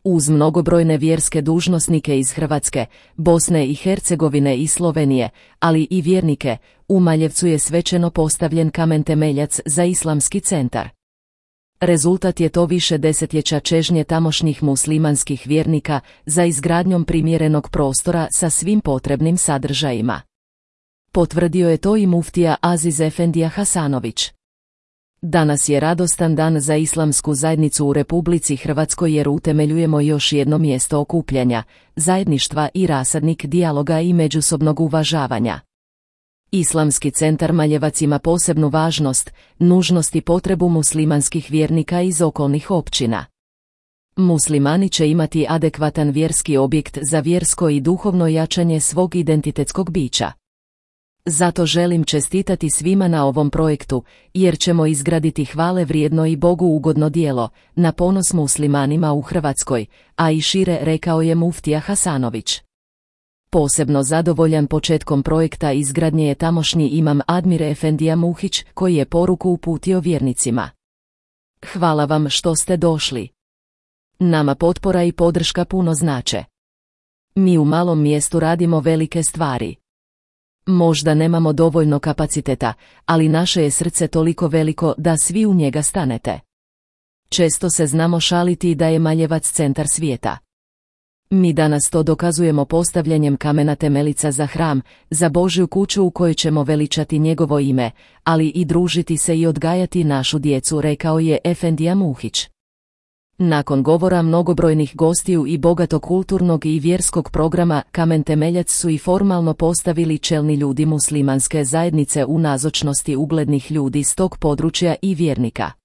Uz mnogobrojne vjerske dužnosnike iz Hrvatske, Bosne i Hercegovine i Slovenije, ali i vjernike, u Maljevcu je svečano postavljen kamen temeljac za islamski centar. Rezultat je to više desetljeća čežnje tamošnjih muslimanskih vjernika za izgradnjom primjerenog prostora sa svim potrebnim sadržajima. Potvrdio je to i muftija Aziz Efendija Hasanović. Danas je radostan dan za islamsku zajednicu u Republici Hrvatskoj jer utemeljujemo još jedno mjesto okupljanja, zajedništva i rasadnik dijaloga i međusobnog uvažavanja. Islamski centar Maljevac ima posebnu važnost, nužnost i potrebu muslimanskih vjernika iz okolnih općina. Muslimani će imati adekvatan vjerski objekt za vjersko i duhovno jačanje svog identitetskog bića. Zato želim čestitati svima na ovom projektu, jer ćemo izgraditi hvale vrijedno i Bogu ugodno djelo, na ponos muslimanima u Hrvatskoj, a i šire, rekao je muftija Hasanović. Posebno zadovoljan početkom projekta izgradnje je tamošnji imam Admir Efendija Muhić, koji je poruku uputio vjernicima. Hvala vam što ste došli. Nama potpora i podrška puno znače. Mi u malom mjestu radimo velike stvari. Možda nemamo dovoljno kapaciteta, ali naše je srce toliko veliko da svi u njega stanete. Često se znamo šaliti da je Maljevac centar svijeta. Mi danas to dokazujemo postavljanjem kamena temeljica za hram, za Božju kuću u kojoj ćemo veličati njegovo ime, ali i družiti se i odgajati našu djecu, rekao je Efendija Muhić. Nakon govora mnogobrojnih gostiju i bogatog kulturnog i vjerskog programa, kamen temeljac su i formalno postavili čelni ljudi muslimanske zajednice u nazočnosti uglednih ljudi s tog područja i vjernika.